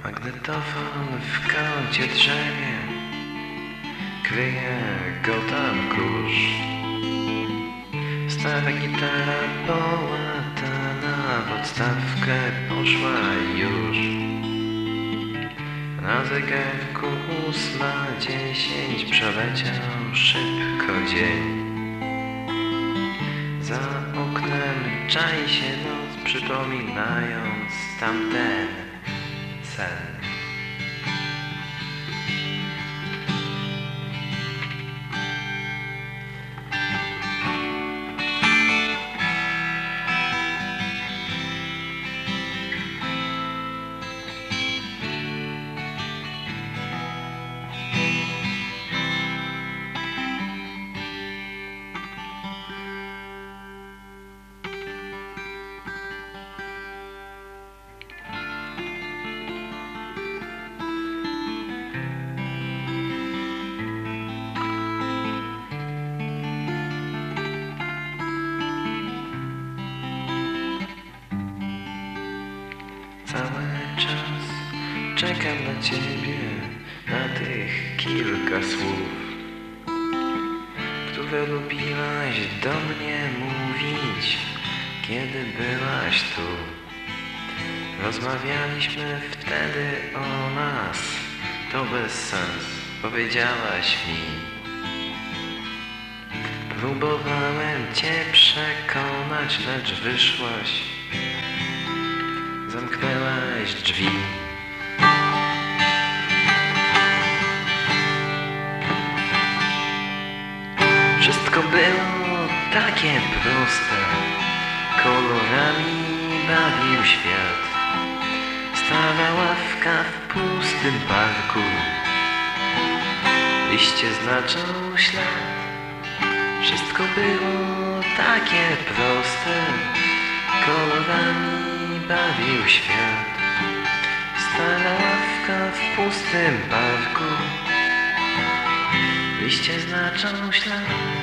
Magnetofon w kącie drzemie, kryje go tam kurz. Stara gitara połatana w odstawkę poszła już. Na zegarku 8:10 przeleciał szybko dzień. Za oknem czai się noc, przypominając tamten sen. Cały czas czekam na ciebie, na tych kilka słów, które lubiłaś do mnie mówić, kiedy byłaś tu. Rozmawialiśmy wtedy o nas, to bez sens, powiedziałaś mi. Próbowałem cię przekonać, lecz wyszłaś. Zamknęłaś drzwi. Wszystko było takie proste, kolorami bawił świat. Stara ławka w pustym parku, liście znaczą ślad. Wszystko było takie proste, kolorami bawił świat. Stara ławka w pustym parku, liście znaczą ślad.